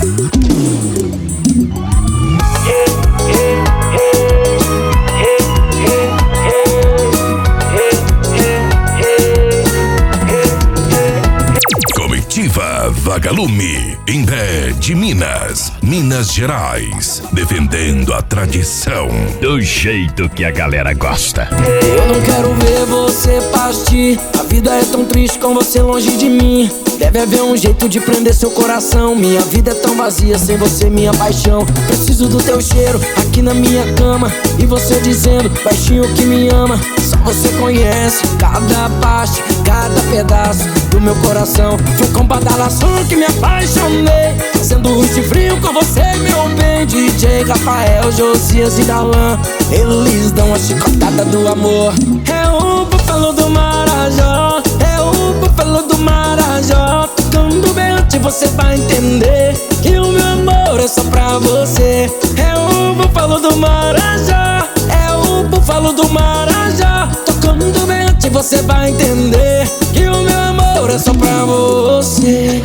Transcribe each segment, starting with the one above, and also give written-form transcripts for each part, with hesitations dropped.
Vagalume, Imbé de Minas, Minas Gerais, defendendo a tradição do jeito que a galera gosta. Eu não quero ver você partir, a vida é tão triste com você longe de mim. Deve haver um jeito de prender seu coração. Minha vida é tão vazia sem você, minha paixão. Preciso do teu cheiro aqui na minha cama, e você dizendo baixinho que me ama. Só você conhece cada parte, cada pedaço do meu coração. Foi com badalação que me apaixonei, fazendo um chifrinho com você, meu bem. DJ Rafael, Josias e Darlan, eles dão a chicotada do amor. É o búfalo do Marajó, é o búfalo do Marajó. Tocando bem antes você vai entender que o meu amor é só pra você. É o búfalo do Marajó, é o búfalo do Marajó. Tocando bem antes você vai entender que o meu amor é só pra você.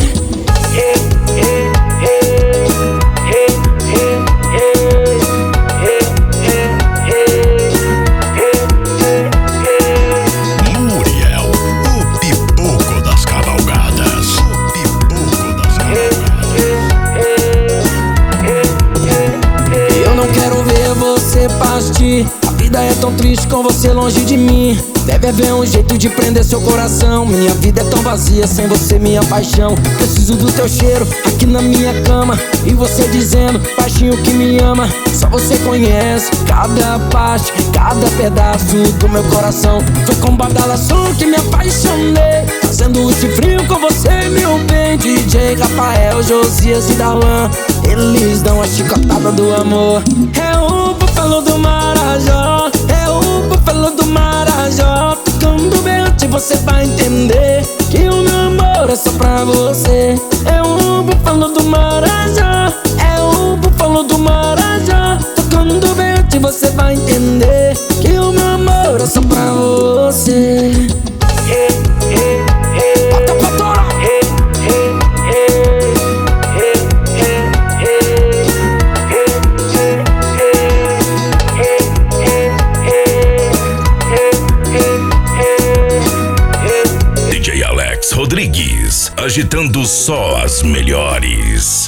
A vida é tão triste com você longe de mim. Deve haver um jeito de prender seu coração. Minha vida é tão vazia sem você, minha paixão. Preciso do teu cheiro aqui na minha cama, e você dizendo baixinho que me ama. Só você conhece cada parte, cada pedaço do meu coração. Foi com badalação que me apaixonei, fazendo um chifrinho com você, meu bem. DJ Rafael, Josias e Darlan, eles dão a chicotada do amor. É o búfalo do Marajó, é o búfalo do Marajó. Tocando bem antes você vai entender que o meu amor é só pra você. É o búfalo do Marajó, é o búfalo do Marajó. Tocando bem antes você vai entender que o meu amor é só pra você. Bota pra torar. DJ Alex Rodrigues, agitando só as melhores.